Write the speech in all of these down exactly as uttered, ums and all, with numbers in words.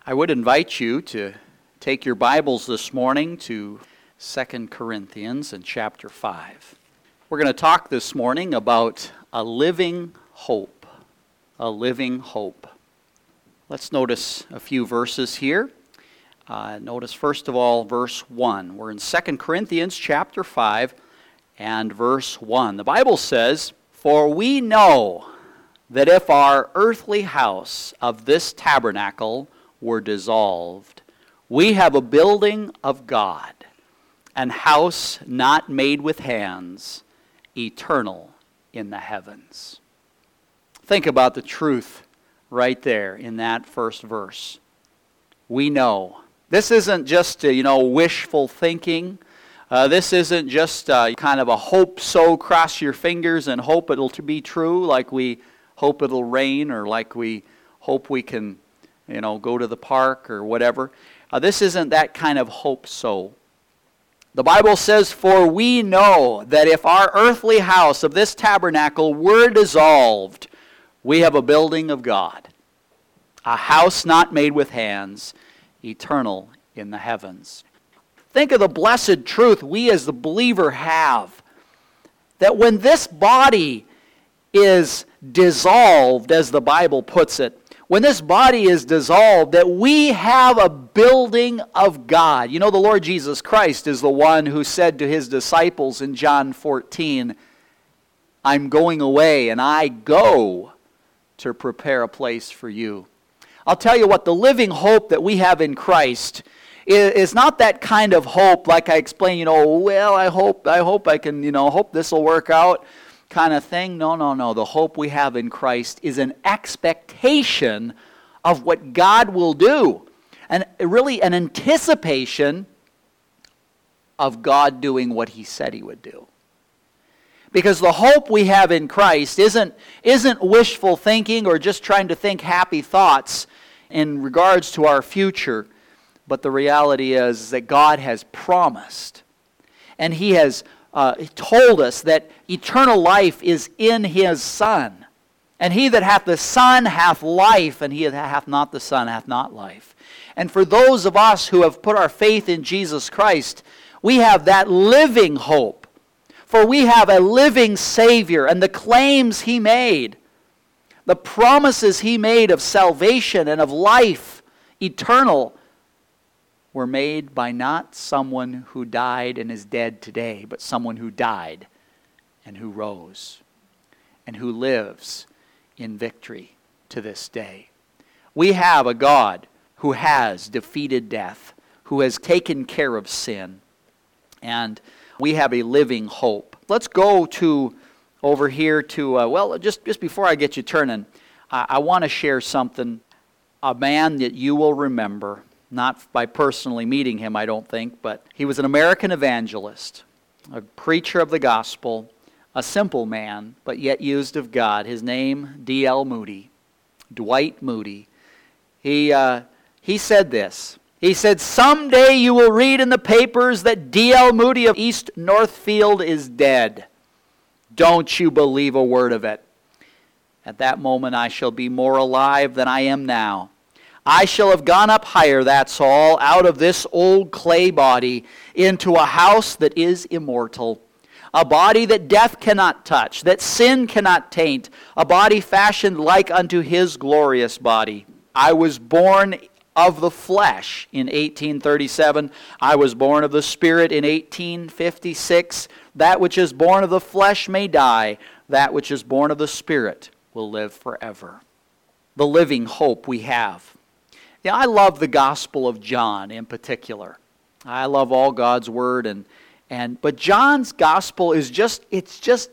I would invite you to take your Bibles this morning to Second Corinthians in chapter five. We're going to talk this morning about a living hope. A living hope. Let's notice a few verses here. Uh, notice first of all verse one. We're in Second Corinthians chapter five and verse one. The Bible says, "For we know that if our earthly house of this tabernacle were dissolved, we have a building of God, an house not made with hands, eternal in the heavens." Think about the truth right there in that first verse. We know. This isn't just, uh, you know, wishful thinking. Uh, this isn't just uh, kind of a hope so, cross your fingers and hope it'll to be true, like we hope it'll rain or like we hope we can you know, go to the park or whatever. Uh, this isn't that kind of hope so. The Bible says, "For we know that if our earthly house of this tabernacle were dissolved, we have a building of God, a house not made with hands, eternal in the heavens." Think of the blessed truth we as the believer have, that when this body is dissolved, as the Bible puts it, when this body is dissolved, that we have a building of God. You know, the Lord Jesus Christ is the one who said to his disciples in John fourteen, "I'm going away and I go to prepare a place for you." I'll tell you what, the living hope that we have in Christ is not that kind of hope like I explained, you know, well, I hope I hope I can, you know, hope this will work out kind of thing. No, no, no. The hope we have in Christ is an expectation of what God will do. And really an anticipation of God doing what he said he would do. Because the hope we have in Christ isn't, isn't wishful thinking or just trying to think happy thoughts in regards to our future. But the reality is that God has promised. And he has Uh, told us that eternal life is in his Son. And he that hath the Son hath life, and he that hath not the Son hath not life. And for those of us who have put our faith in Jesus Christ, we have that living hope. For we have a living Savior, and the claims he made, the promises he made of salvation and of life eternal, were made by not someone who died and is dead today, but someone who died and who rose and who lives in victory to this day. We have a God who has defeated death, who has taken care of sin, and we have a living hope. Let's go to over here to, uh, well, just, just before I get you turning, I, I want to share something, a man that you will remember. Not by personally meeting him, I don't think, but he was an American evangelist, a preacher of the gospel, a simple man, but yet used of God. His name, D L Moody, Dwight Moody. He, uh, he said this. He said, "Someday you will read in the papers that D L Moody of East Northfield is dead. Don't you believe a word of it. At that moment I shall be more alive than I am now. I shall have gone up higher, that's all, out of this old clay body into a house that is immortal, a body that death cannot touch, that sin cannot taint, a body fashioned like unto his glorious body. I was born of the flesh in eighteen thirty-seven. I was born of the Spirit in eighteen fifty-six. That which is born of the flesh may die. That which is born of the Spirit will live forever." The living hope we have. Yeah, I love the Gospel of John in particular. I love all God's Word, and and but John's Gospel is just, it's just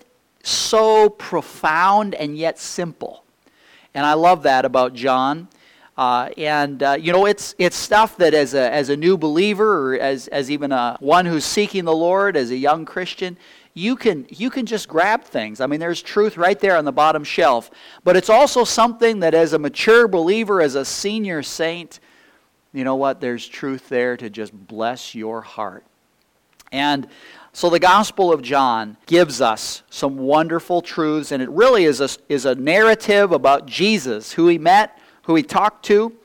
so profound and yet simple. And I love that about John. Uh, and uh, you know, it's it's stuff that as a as a new believer, or as as even a one who's seeking the Lord, as a young Christian, you can you can just grab things. I mean, there's truth right there on the bottom shelf. But it's also something that as a mature believer, as a senior saint, you know what? There's truth there to just bless your heart. And so the Gospel of John gives us some wonderful truths, and it really is a, is a narrative about Jesus, who he met, who he talked to,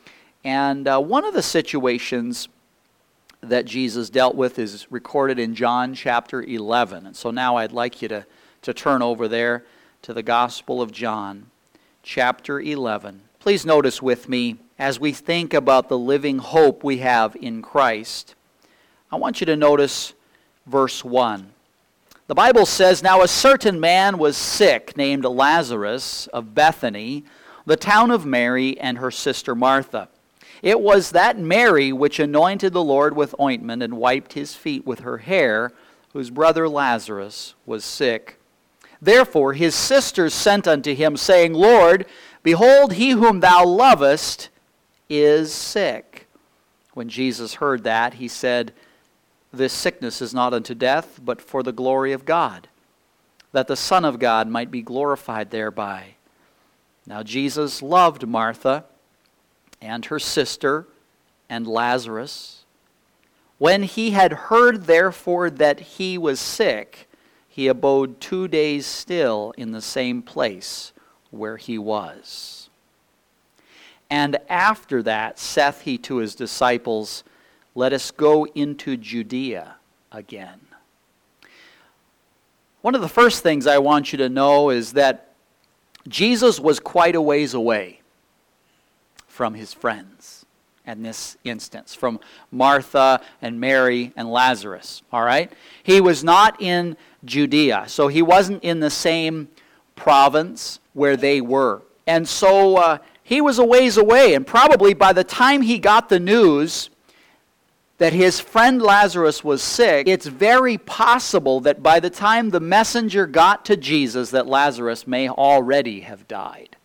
And uh, one of the situations that Jesus dealt with is recorded in John chapter eleven. And so now I'd like you to, to turn over there to the Gospel of John, chapter eleven. Please notice with me, as we think about the living hope we have in Christ, I want you to notice verse one. The Bible says, "Now a certain man was sick, named Lazarus, of Bethany, the town of Mary and her sister Martha. It was that Mary which anointed the Lord with ointment and wiped his feet with her hair, whose brother Lazarus was sick. Therefore his sisters sent unto him, saying, Lord, behold, he whom thou lovest is sick. When Jesus heard that, he said, This sickness is not unto death, but for the glory of God, that the Son of God might be glorified thereby. Now Jesus loved Martha and her sister and Lazarus. When he had heard therefore that he was sick, he abode two days still in the same place where he was. And after that saith he to his disciples, Let us go into Judea again." One of the first things I want you to know is that Jesus was quite a ways away from his friends in this instance, from Martha and Mary and Lazarus, all right? He was not in Judea, so he wasn't in the same province where they were. And so uh, he was a ways away, and probably by the time he got the news that his friend Lazarus was sick, it's very possible that by the time the messenger got to Jesus, that Lazarus may already have died.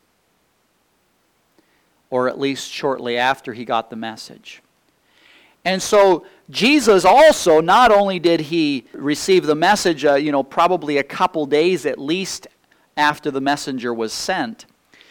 Or at least shortly after he got the message. And so Jesus also, not only did he receive the message, uh, you know, probably a couple days at least after the messenger was sent,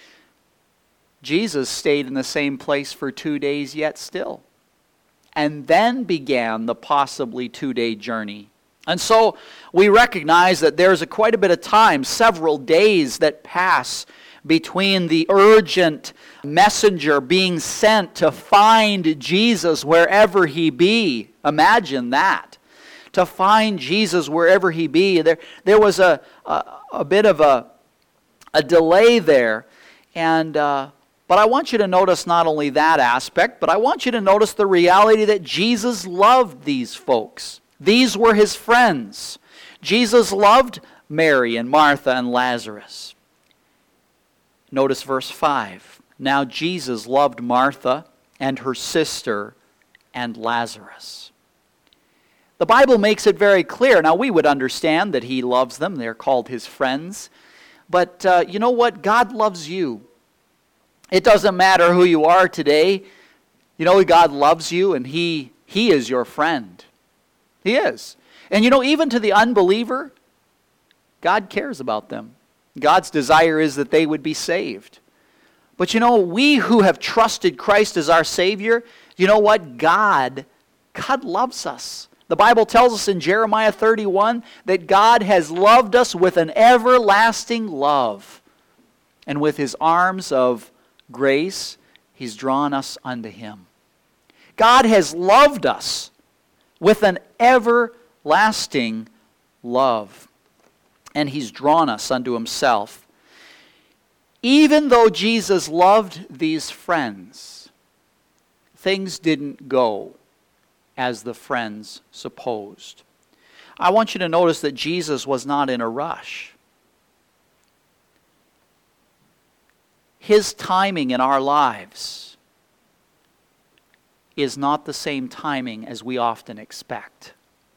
Jesus stayed in the same place for two days yet still. And then began the possibly two-day journey. And so we recognize that there's a quite a bit of time, several days that pass between the urgent messenger being sent to find Jesus wherever he be. Imagine that. To find Jesus wherever he be. There, there was a, a, a bit of a, a delay there. And uh, but I want you to notice not only that aspect, but I want you to notice the reality that Jesus loved these folks. These were his friends. Jesus loved Mary and Martha and Lazarus. Notice verse five. Now Jesus loved Martha and her sister and Lazarus. The Bible makes it very clear. Now we would understand that he loves them. They're called his friends. But uh, you know what? God loves you. It doesn't matter who you are today. You know, God loves you and he, he is your friend. He is. And you know, even to the unbeliever, God cares about them. God's desire is that they would be saved. But you know, we who have trusted Christ as our Savior, you know what? God, God loves us. The Bible tells us in Jeremiah thirty-one that God has loved us with an everlasting love. And with his arms of grace, he's drawn us unto him. God has loved us with an everlasting love. And he's drawn us unto himself. Even though Jesus loved these friends, things didn't go as the friends supposed. I want you to notice that Jesus was not in a rush. His timing in our lives is not the same timing as we often expect.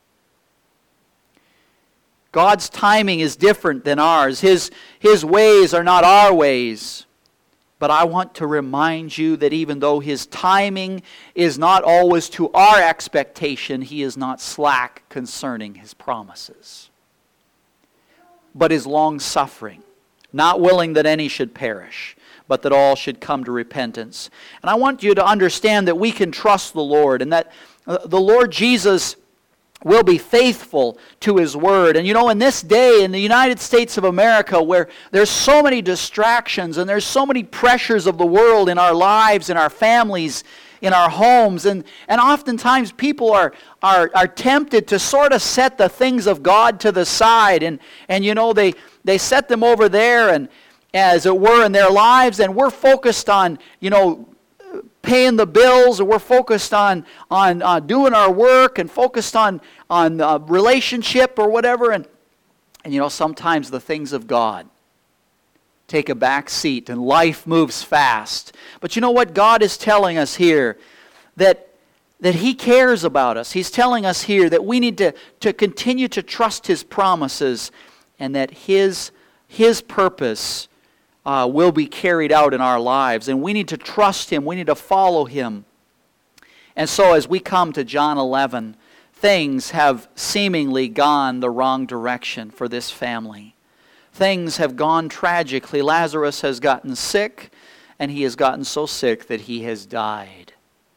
God's timing is different than ours. His, his ways are not our ways. But I want to remind you that even though his timing is not always to our expectation, he is not slack concerning his promises, but is long-suffering, not willing that any should perish, but that all should come to repentance. And I want you to understand that we can trust the Lord, and that the Lord Jesus will be faithful to His Word. And you know, in this day, in the United States of America, where there's so many distractions and there's so many pressures of the world in our lives, in our families, in our homes, and, and oftentimes people are, are, are tempted to sort of set the things of God to the side, and, and you know, they, they set them over there, and as it were, in their lives, and we're focused on, you know, paying the bills, or we're focused on on uh, doing our work, and focused on on uh, relationship or whatever, and and you know, sometimes the things of God take a back seat, and life moves fast. But you know what God is telling us here? That that He cares about us. He's telling us here that we need to to continue to trust His promises, and that His His purpose Uh, will be carried out in our lives. And we need to trust Him. We need to follow Him. And so as we come to John eleven, things have seemingly gone the wrong direction for this family. Things have gone tragically. Lazarus has gotten sick, and he has gotten so sick that he has died.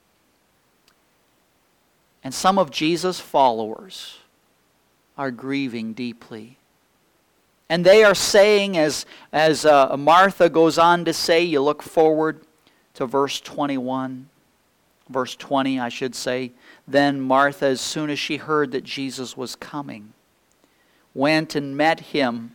And some of Jesus' followers are grieving deeply. And they are saying, as, as uh, Martha goes on to say, you look forward to verse twenty-one, verse twenty, I should say. Then Martha, as soon as she heard that Jesus was coming, went and met Him.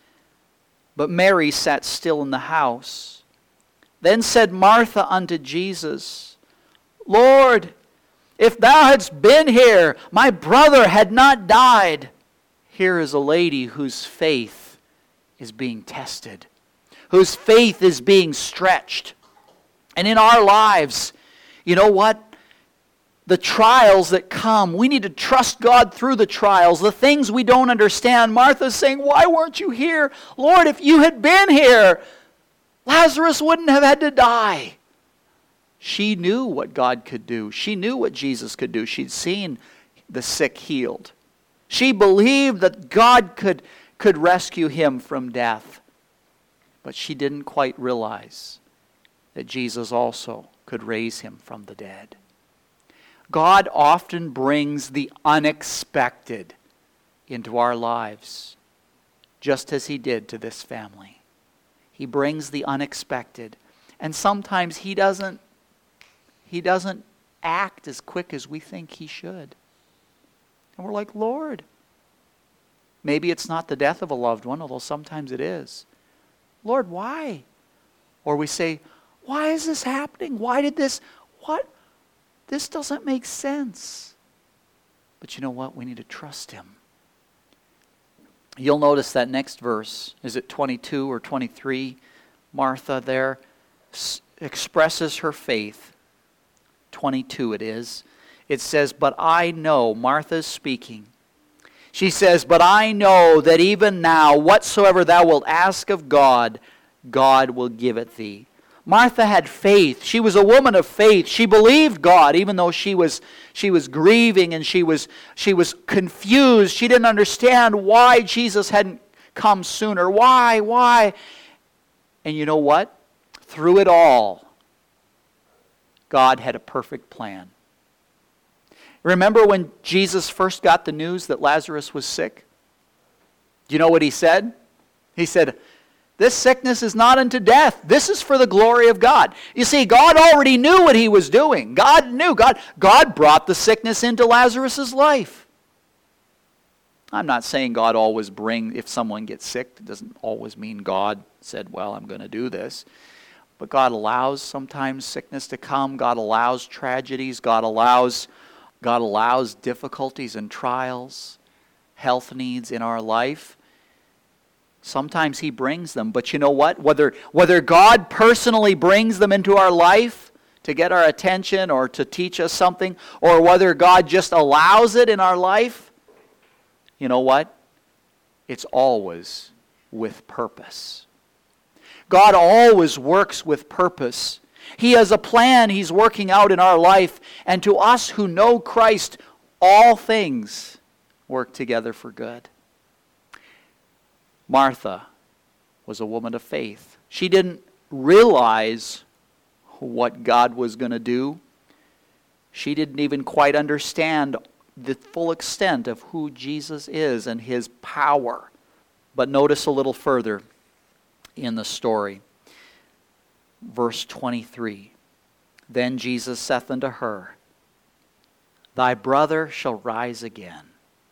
But Mary sat still in the house. Then said Martha unto Jesus, Lord, if Thou hadst been here, my brother had not died. Here is a lady whose faith is being tested, whose faith is being stretched. And in our lives, you know what? The trials that come, we need to trust God through the trials, the things we don't understand. Martha's saying, why weren't you here? Lord, if you had been here, Lazarus wouldn't have had to die. She knew what God could do. She knew what Jesus could do. She'd seen the sick healed. She believed that God could, could rescue him from death. But she didn't quite realize that Jesus also could raise him from the dead. God often brings the unexpected into our lives, just as He did to this family. He brings the unexpected. And sometimes He doesn't, He doesn't act as quick as we think He should. And we're like, Lord, maybe it's not the death of a loved one, although sometimes it is. Lord, why? Or we say, why is this happening? Why did this, what? This doesn't make sense. But you know what? We need to trust Him. You'll notice that next verse, is it twenty-two or twenty-three? Martha there s- expresses her faith. twenty-two it is. It says, but I know, Martha's speaking. She says, but I know that even now, whatsoever thou wilt ask of God, God will give it thee. Martha had faith. She was a woman of faith. She believed God, even though she was she was grieving and she was she was confused. She didn't understand why Jesus hadn't come sooner. Why? Why? And you know what? Through it all, God had a perfect plan. Remember when Jesus first got the news that Lazarus was sick? Do you know what He said? He said, this sickness is not unto death. This is for the glory of God. You see, God already knew what He was doing. God knew. God, God brought the sickness into Lazarus' life. I'm not saying God always brings, if someone gets sick, it doesn't always mean God said, well, I'm going to do this. But God allows sometimes sickness to come. God allows tragedies. God allows, God allows difficulties and trials, health needs in our life. Sometimes He brings them, but you know what? Whether, whether God personally brings them into our life to get our attention or to teach us something, or whether God just allows it in our life, you know what? It's always with purpose. God always works with purpose. He has a plan He's working out in our life, and to us who know Christ, all things work together for good. Martha was a woman of faith. She didn't realize what God was going to do. She didn't even quite understand the full extent of who Jesus is and his power. But notice a little further in the story. Verse twenty-three. Then Jesus saith unto her, Thy brother shall rise again.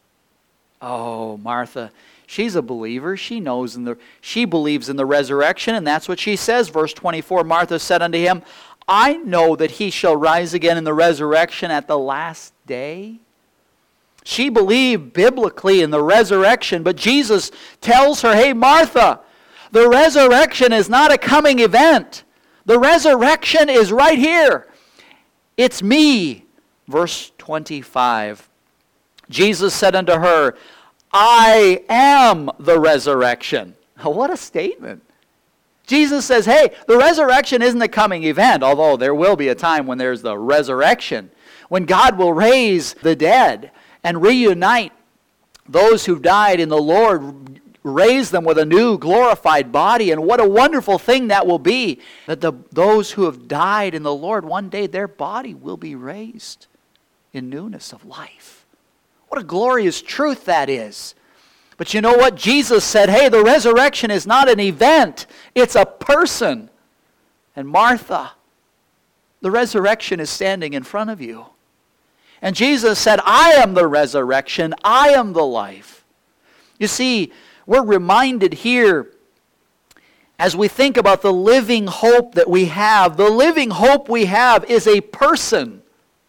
Oh, Martha, she's a believer. She knows in the she believes in the resurrection, and that's what she says. Verse twenty-four, Martha said unto him, I know that he shall rise again in the resurrection at the last day. She believed biblically in the resurrection, but Jesus tells her, hey, Martha, the resurrection is not a coming event. The resurrection is right here. It's me. Verse twenty-five. Jesus said unto her, I am the resurrection. What a statement. Jesus says, hey, the resurrection isn't a coming event, although there will be a time when there's the resurrection, when God will raise the dead and reunite those who died in the Lord, raise them with a new glorified body. And what a wonderful thing that will be, that the, those who have died in the Lord, one day their body will be raised in newness of life. What a glorious truth that is. But you know what? Jesus said, hey, the resurrection is not an event. It's a person. And Martha, the resurrection is standing in front of you. And Jesus said, I am the resurrection. I am the life. You see, we're reminded here as we think about the living hope that we have. The living hope we have is a person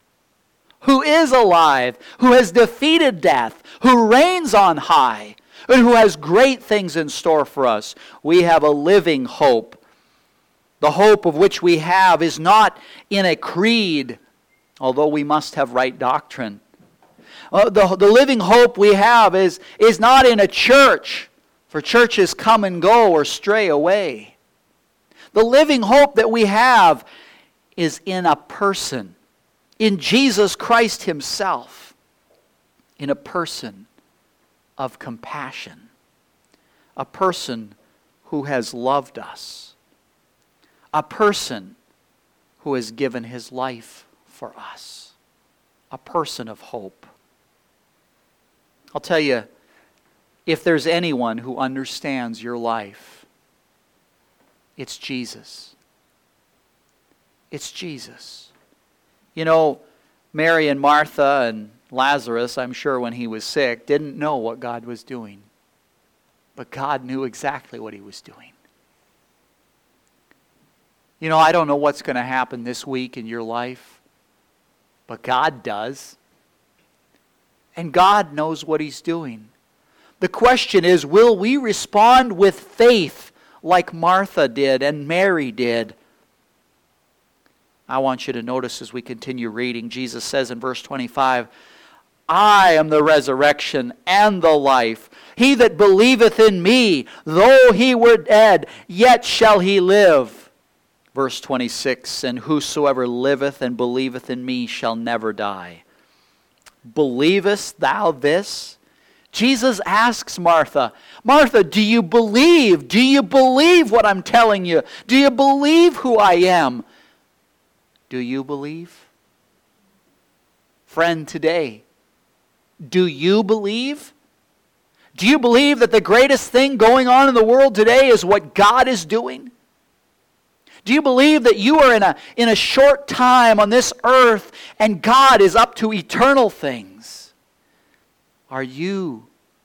who is alive, who has defeated death, who reigns on high, and who has great things in store for us. We have a living hope. The hope of which we have is not in a creed, although we must have right doctrine. Uh, the, the living hope we have is, is not in a church, for churches come and go or stray away. The living hope that we have is in a person, in Jesus Christ himself, in a person of compassion, a person who has loved us, a person who has given his life for us, a person of hope. I'll tell you, if there's anyone who understands your life, it's Jesus. It's Jesus. You know, Mary and Martha and Lazarus, I'm sure when he was sick, didn't know what God was doing. But God knew exactly what he was doing. You know, I don't know what's going to happen this week in your life, but God does. And God knows what he's doing. The question is, will we respond with faith like Martha did and Mary did? I want you to notice as we continue reading, Jesus says in verse twenty-five, I am the resurrection and the life. He that believeth in me, though he were dead, yet shall he live. Verse twenty-six, and whosoever liveth and believeth in me shall never die. Believest thou this? Jesus asks Martha, Martha, do you believe? Do you believe what I'm telling you? Do you believe who I am? Do you believe? Friend, today, do you believe? Do you believe that the greatest thing going on in the world today is what God is doing? Do you believe that you are in a, in a short time on this earth and God is up to eternal things? Are you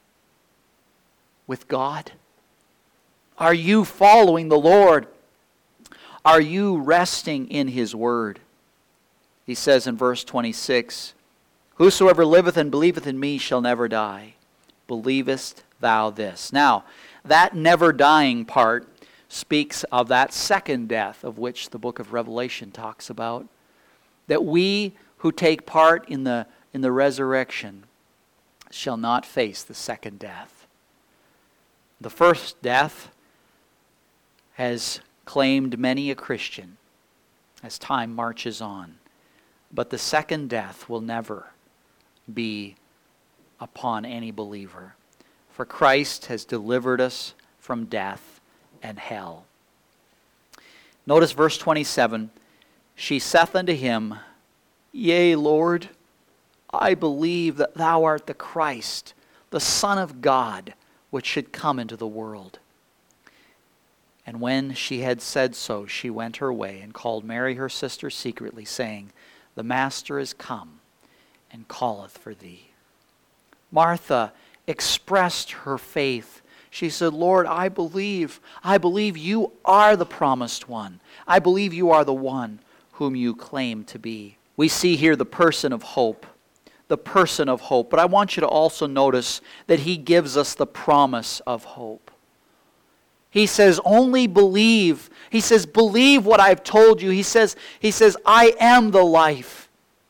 with God? Are you following the Lord? Are you resting in his word? He says in verse twenty-six, whosoever liveth and believeth in me shall never die. Believest thou this? Now, that never dying part speaks of that second death of which the book of Revelation talks about. That we who take part in the, in the resurrection shall not face the second death. The first death has claimed many a Christian as time marches on. But the second death will never be upon any believer. For Christ has delivered us from death and hell. Notice verse twenty-seven. She saith unto him, Yea, Lord, I believe that thou art the Christ, the Son of God, which should come into the world. And when she had said so, she went her way and called Mary her sister secretly, saying, The Master is come, and calleth for thee. Martha expressed her faith. She said, Lord, I believe. I believe you are the promised one. I believe you are the one whom you claim to be. We see here the person of hope. The person of hope. But I want you to also notice that he gives us the promise of hope. He says, only believe. He says, believe what I've told you. He says, he says, I am the life.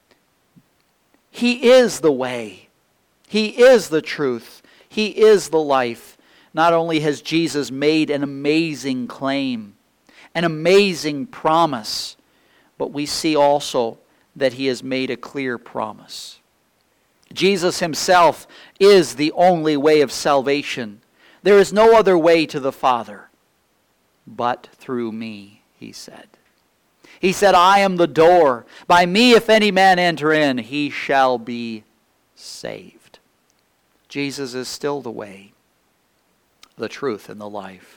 He is the way. He is the truth. He is the life. Not only has Jesus made an amazing claim, an amazing promise, but we see also that he has made a clear promise. Jesus himself is the only way of salvation. There is no other way to the Father but through me, he said. He said, I am the door. By me, if any man enter in, he shall be saved. Jesus is still the way, the truth, and the life.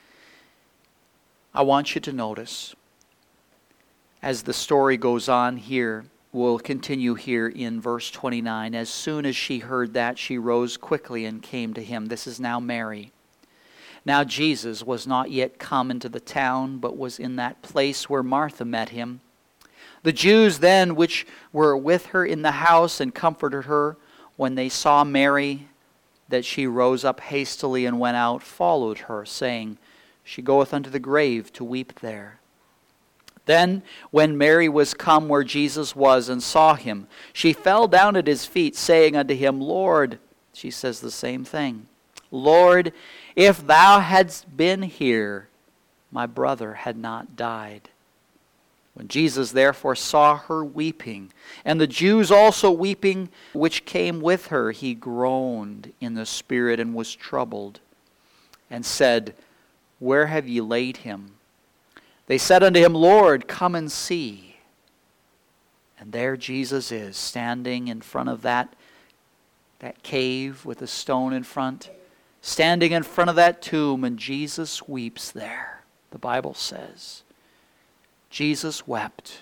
I want you to notice, as the story goes on here, we'll continue here in verse twenty-nine. As soon as she heard that, she rose quickly and came to him. This is now Mary. Now Jesus was not yet come into the town, but was in that place where Martha met him. The Jews then which were with her in the house and comforted her, when they saw Mary, that she rose up hastily and went out, followed her, saying, She goeth unto the grave to weep there. Then, when Mary was come where Jesus was and saw him, she fell down at his feet, saying unto him, Lord, she says the same thing, Lord, if thou hadst been here, my brother had not died. When Jesus therefore saw her weeping, and the Jews also weeping, which came with her, he groaned in the spirit and was troubled, and said, Where have ye laid him? They said unto him, Lord, come and see. And there Jesus is, standing in front of that, that cave with a stone in front, standing in front of that tomb, and Jesus weeps there, the Bible says. Jesus wept.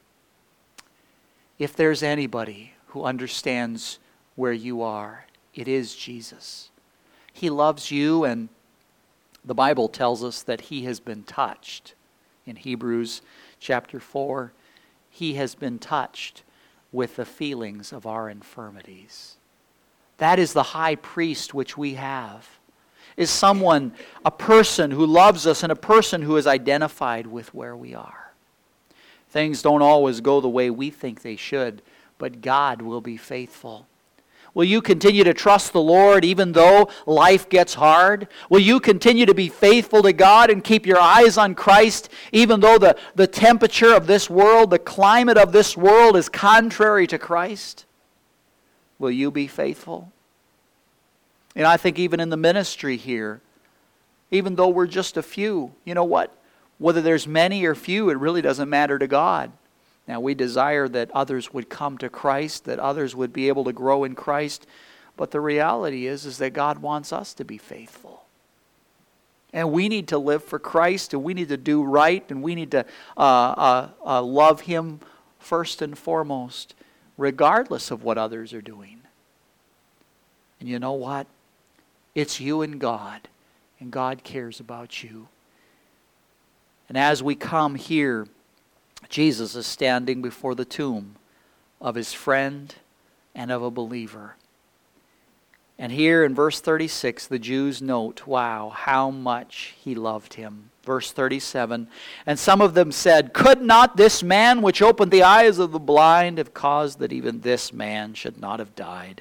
If there's anybody who understands where you are, it is Jesus. He loves you, and the Bible tells us that he has been touched. In Hebrews chapter four, he has been touched with the feelings of our infirmities. That is the high priest which we have, is someone, a person who loves us and a person who is identified with where we are. Things don't always go the way we think they should, but God will be faithful. Will you continue to trust the Lord even though life gets hard? Will you continue to be faithful to God and keep your eyes on Christ even though the, the temperature of this world, the climate of this world is contrary to Christ? Will you be faithful? And I think even in the ministry here, even though we're just a few, you know what? Whether there's many or few, it really doesn't matter to God. Now, we desire that others would come to Christ, that others would be able to grow in Christ. But the reality is, is that God wants us to be faithful. And we need to live for Christ, and we need to do right, and we need to uh, uh, uh, love Him first and foremost, regardless of what others are doing. And you know what? It's you and God, and God cares about you. And as we come here, Jesus is standing before the tomb of his friend and of a believer. And here in verse thirty-six, the Jews note, wow, how much he loved him. Verse thirty-seven, and some of them said, Could not this man which opened the eyes of the blind have caused that even this man should not have died?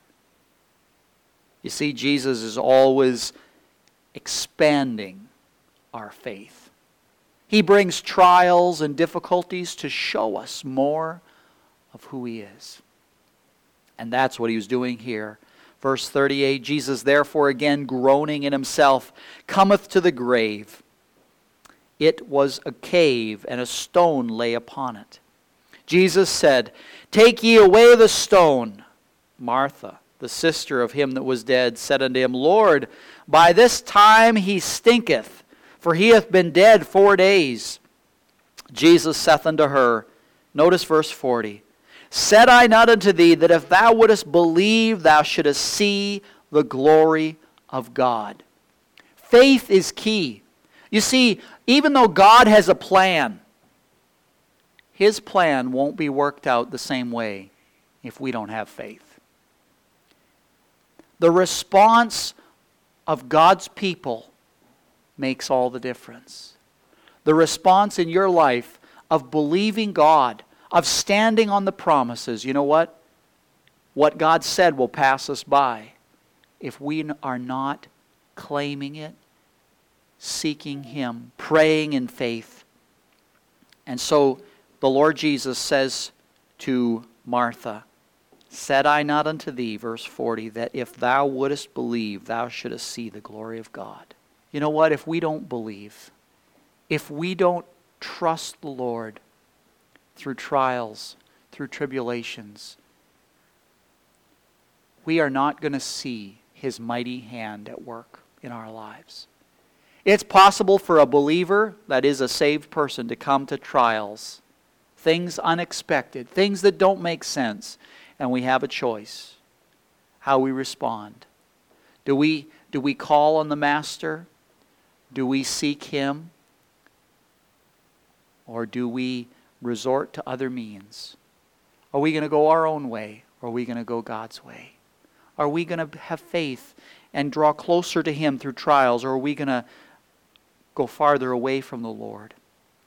You see, Jesus is always expanding our faith. He brings trials and difficulties to show us more of who he is. And that's what he was doing here. Verse thirty-eight, Jesus therefore again groaning in himself, cometh to the grave. It was a cave, and a stone lay upon it. Jesus said, "Take ye away the stone." Martha, the sister of him that was dead, said unto him, "Lord, by this time he stinketh, for he hath been dead four days." Jesus saith unto her, notice verse forty, "Said I not unto thee that if thou wouldest believe, thou shouldest see the glory of God?" Faith is key. You see, even though God has a plan, His plan won't be worked out the same way if we don't have faith. The response of God's people makes all the difference. The response in your life of believing God, of standing on the promises. You know what? What God said will pass us by if we are not claiming it, seeking Him, praying in faith. And so the Lord Jesus says to Martha, "Said I not unto thee," verse forty, "that if thou wouldest believe, thou shouldest see the glory of God?" You know what? If we don't believe, if we don't trust the Lord through trials, through tribulations, we are not going to see His mighty hand at work in our lives. It's possible for a believer, that is a saved person, to come to trials, things unexpected, things that don't make sense, and we have a choice how we respond. Do we, do we call on the Master? Do we seek Him? Or do we resort to other means? Are we going to go our own way, or are we going to go God's way? Are we going to have faith and draw closer to Him through trials, or are we going to go farther away from the Lord?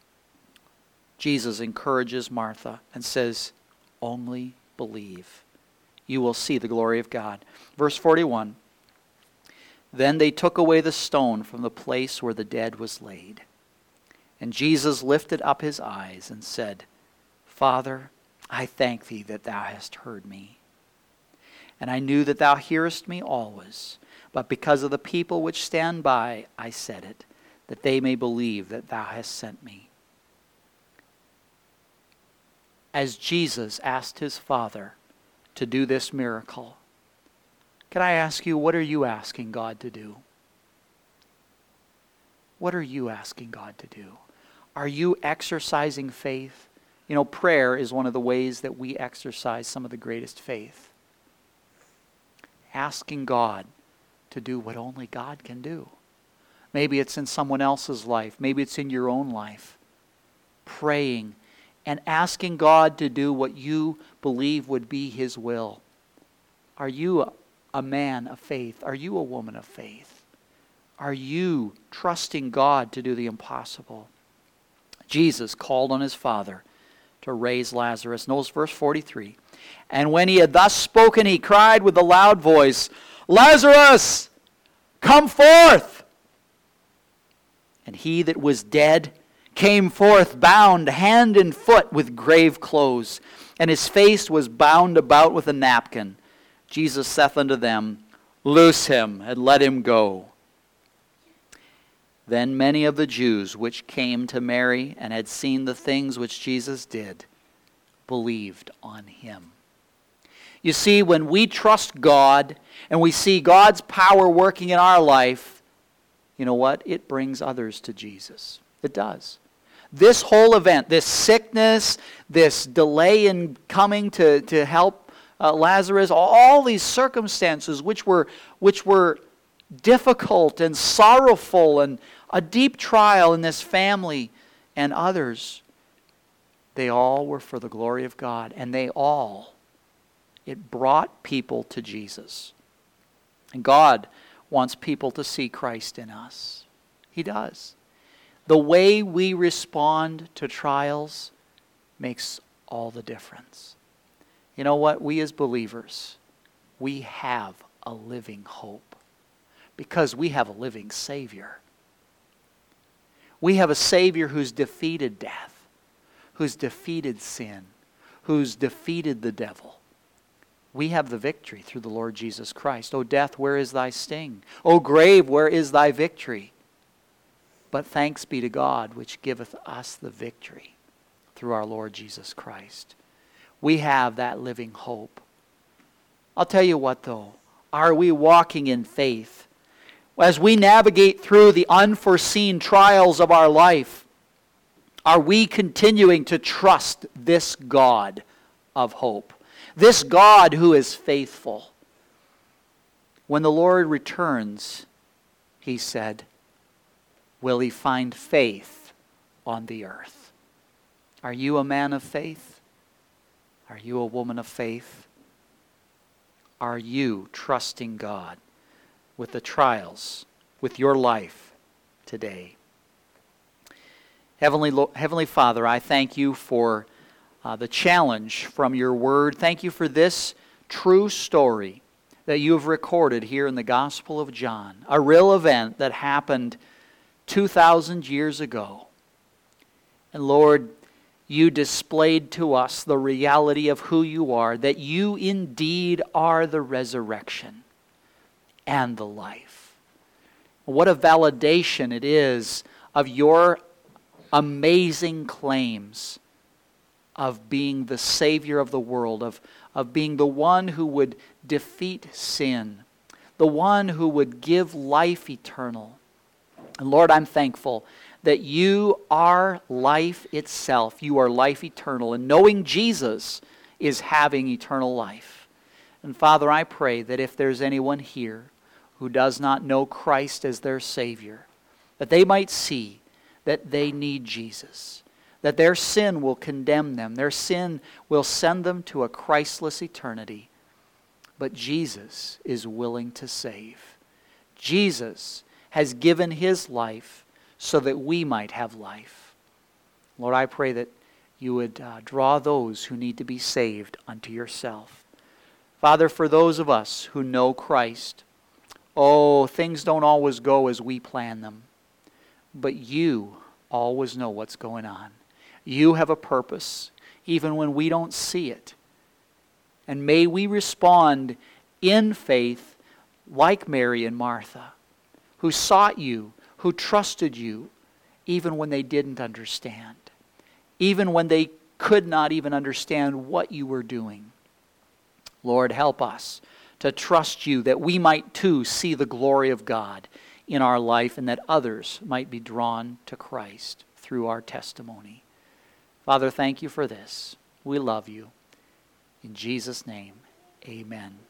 Jesus encourages Martha and says, "Only believe. You will see the glory of God." Verse forty-one, "Then they took away the stone from the place where the dead was laid. And Jesus lifted up His eyes and said, Father, I thank Thee that Thou hast heard me. And I knew that Thou hearest me always. But because of the people which stand by, I said it, that they may believe that Thou hast sent me." As Jesus asked His Father to do this miracle, can I ask you, what are you asking God to do? What are you asking God to do? Are you exercising faith? You know, prayer is one of the ways that we exercise some of the greatest faith. Asking God to do what only God can do. Maybe it's in someone else's life. Maybe it's in your own life. Praying and asking God to do what you believe would be His will. Are you a, a man of faith? Are you a woman of faith? Are you trusting God to do the impossible? Jesus called on His Father to raise Lazarus. Notice verse forty-three. "And when He had thus spoken, He cried with a loud voice, Lazarus, come forth! And he that was dead came forth, bound hand and foot with grave clothes, and his face was bound about with a napkin. Jesus saith unto them, Loose him, and let him go. Then many of the Jews which came to Mary and had seen the things which Jesus did, believed on Him." You see, when we trust God and we see God's power working in our life, you know what? It brings others to Jesus. It does. This whole event, this sickness, this delay in coming to, to help uh, Lazarus, all these circumstances which were, which were difficult and sorrowful and a deep trial in this family and others, they all were for the glory of God. And they all, it brought people to Jesus. And God wants people to see Christ in us. He does. The way we respond to trials makes all the difference. You know what? We as believers, we have a living hope because we have a living Savior. We have a Savior who's defeated death, who's defeated sin, who's defeated the devil. We have the victory through the Lord Jesus Christ. O death, where is thy sting? O grave, where is thy victory? But thanks be to God, which giveth us the victory through our Lord Jesus Christ. We have that living hope. I'll tell you what though, are we walking in faith? As we navigate through the unforeseen trials of our life, are we continuing to trust this God of hope? This God who is faithful. When the Lord returns, he said, will he find faith on the earth? Are you a man of faith? Are you a woman of faith? Are you trusting God with the trials, with your life today? Heavenly, Heavenly Father, I thank you for uh, the challenge from your word. Thank you for this true story that you have recorded here in the Gospel of John, a real event that happened two thousand years ago. And Lord, you displayed to us the reality of who you are, that you indeed are the resurrection and the life. What a validation it is of your amazing claims of being the Savior of the world, of, of being the one who would defeat sin, the one who would give life eternal. And Lord, I'm thankful that you are life itself. You are life eternal. And knowing Jesus is having eternal life. And Father, I pray that if there's anyone here who does not know Christ as their Savior, that they might see that they need Jesus, that their sin will condemn them, their sin will send them to a Christless eternity. But Jesus is willing to save. Jesus has given his life so that we might have life. Lord, I pray that you would uh, draw those who need to be saved unto yourself. Father, for those of us who know Christ, oh, things don't always go as we plan them. But you always know what's going on. You have a purpose, even when we don't see it. And may we respond in faith like Mary and Martha, who sought you, who trusted you, even when they didn't understand, even when they could not even understand what you were doing. Lord, help us to trust you, that we might too see the glory of God in our life, and that others might be drawn to Christ through our testimony. Father, thank you for this. We love you. In Jesus' name, amen.